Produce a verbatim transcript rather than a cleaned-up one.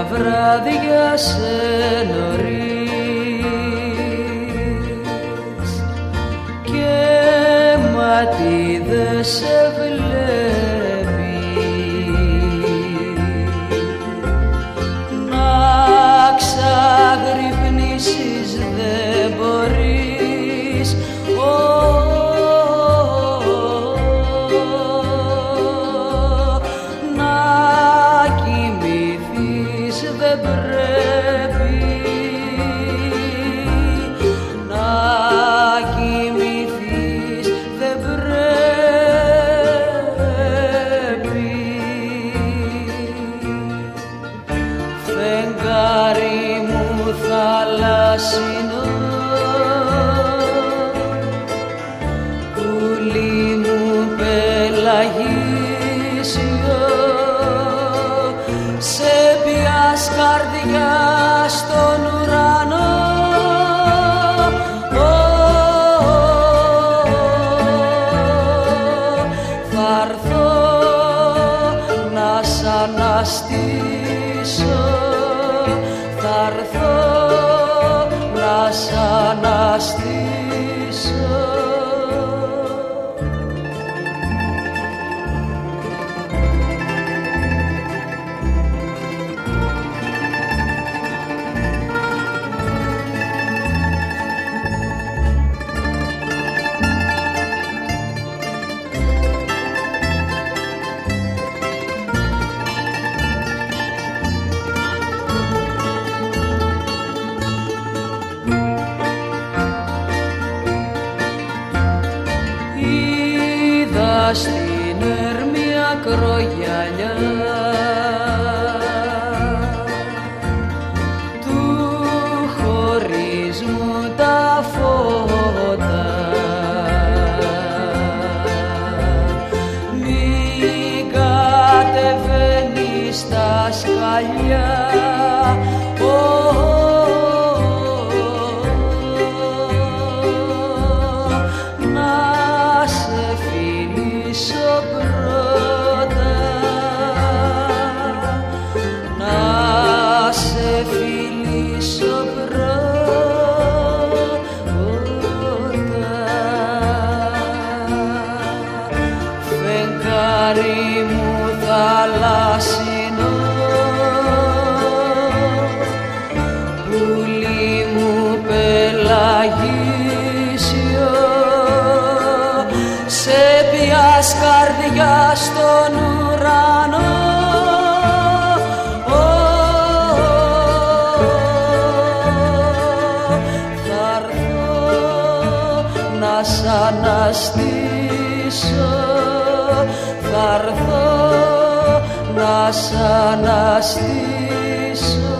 βράδιασε νωρίς και μάτι δε σε βλέπει να ξαγρυπνήσεις δεν μπορείς δεν πρέπει να κοιμηθείς, δεν πρέπει. Φεγγάρι μου θαλάσσινο, πουλί μου πελαγίσιο, σε ποιας καρδιά στον ουρανό θα'ρθώ να σ' αναστήσω, θα'ρθώ να σ' αναστήσω. Στην έρμη ακρογιαλιά του χωρισμού τα φώτα, μην κατεβαίνεις στα σκαλιά, φεγγάρι μου θαλάσσινο, πουλί μου πελαγίσιο, σε ποιας καρδιά στον ουρανό θα'ρθώ να σ' αναστήσω, θα'ρθώ να σ' αναστήσω.